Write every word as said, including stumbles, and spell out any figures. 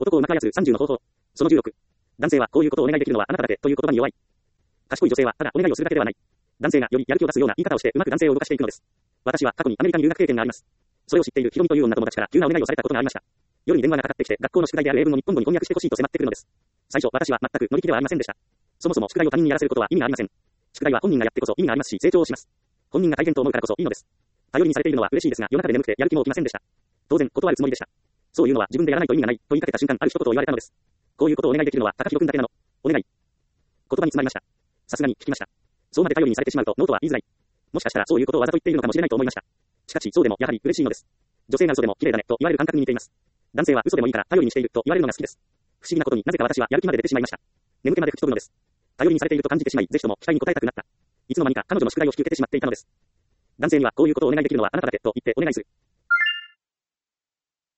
男をうまく操るさんじゅうの方法。そのじゅうろく。男性はこういうことをお願いできるのはあなただけという言葉に弱い。賢い女性はただお願いをするだけではない。男性がよりやる気を出すような言い方をしてうまく男性を動かしていくのです。私は過去にアメリカに留学経験があります。それを知っているヒロミという女友達から急なお願いをされたことがありました。夜に電話がかかってきて学校の宿題である英文を日本語に翻訳してほしいと迫ってくるのです。最初私は全く乗り気ではありませんでした。そもそも宿題を他人にやらせることは意味がありません。宿題は本人がやってこそ意味がありますし成長をします。本人が大変と思うからこそいいのです。頼りにされているのは嬉しいですが夜中で眠くてやる気も起きませんでした。当然断るつもりでした。そういうのは自分でやらないと意味がないと言いかけた瞬間ある一言を言われたのです。こういうことをお願いできるのは高弘くんだけなの。お願い。言葉に詰まりました。さすがに聞きました。そうまで頼りにされてしまうとノーとは言いづらい。もしかしたらそういうことをわざと言っているのかもしれないと思いました。しかしそうでもやはり嬉しいのです。女性が嘘でも綺麗だねと言われる感覚に似ています。男性は嘘でもいいから頼りにしていると言われるのが好きです。不思議なことになぜか私はやる気まで出てしまいました。眠気まで吹き飛ぶのです。頼りにされていると感じてしまい、ぜひとも期待に応えたくなった。いつの間にか彼女の宿題を引き受けてしまっていたのです。男性にはこういうことをお願いできるのはあなただけと言ってお願いする。